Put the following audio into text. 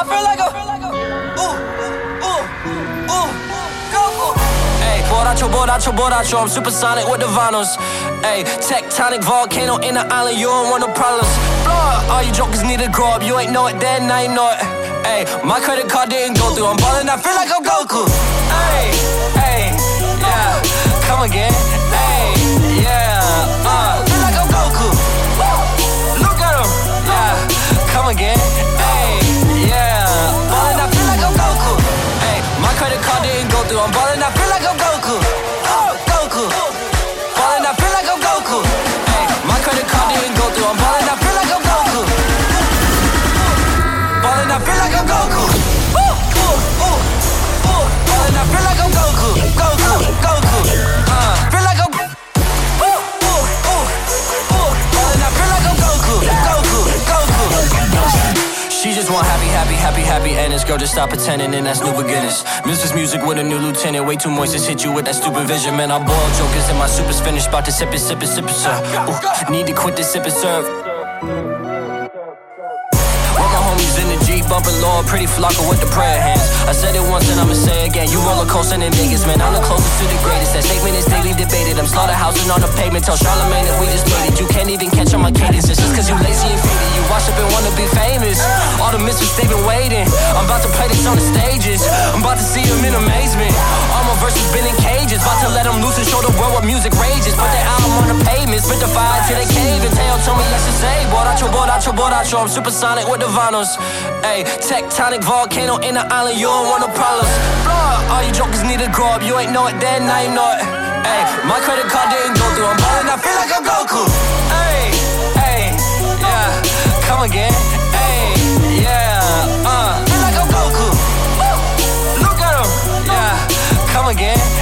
I feel like a Goku. Hey, borracho, I'm supersonic with the vinyls. Hey, tectonic volcano in the island, you don't want no problems. Blow, all you jokers need to grow up, you ain't know it then, now you know it. Hey, my credit card didn't go through, I'm ballin', I feel like I'm Goku. Hey, yeah, come again. Hey, yeah, feel like I'm Goku. Look at him, yeah, come again. Hey, yeah, ballin', I feel like I'm Goku. Hey, my credit card didn't go through, I'm ballin', I feel like I'm Goku. Goku, ballin', I feel like I'm Goku. Hey, my credit card didn't go through, I'm ballin', I feel like I'm Goku. Ballin', I feel like I'm Goku. Ballin', I feel like I'm Goku. Goku. Feel like I'm ballin', I feel like I'm Goku. She just want happy, and this girl just stop pretending, and that's new beginners. Music's music with a new lieutenant, way too moist, just hit you with that stupid vision. Man, I boil jokers and my super's finished, about to sip it, serve. Need to quit this sip and serve. Homies in the Jeep, bumping low, pretty flocker with the prayer hands. I said it once and I'ma say it again. You roller coasting in Vegas, man. I'm the closest to the greatest. That statement is daily debated. I'm slaughterhousing on the pavement. Tell Charlamagne if we just made it. You can't even catch on my cadence. It's just cause you lazy and faded. You wash up and wanna be famous. All the misfits, they been waiting. I'm about to play this on the stages. I'm about to see them in amazement. All my verses been in cages. About to let them loose and show the world what music rages. Put their album on the pavement. Spit the fire till they cave. And Teo told me yes to say. Borracho, I'm supersonic with the vinyls. Ay, tectonic volcano in the island, you don't want no problems. Blow, all you jokers need to grow up, you ain't know it then, now you know it. Ay, my credit card didn't go through, I'm ballin', I feel like I'm Goku. Ay, yeah, come again. Ay, yeah, feel like I'm Goku. Look at him, yeah, come again.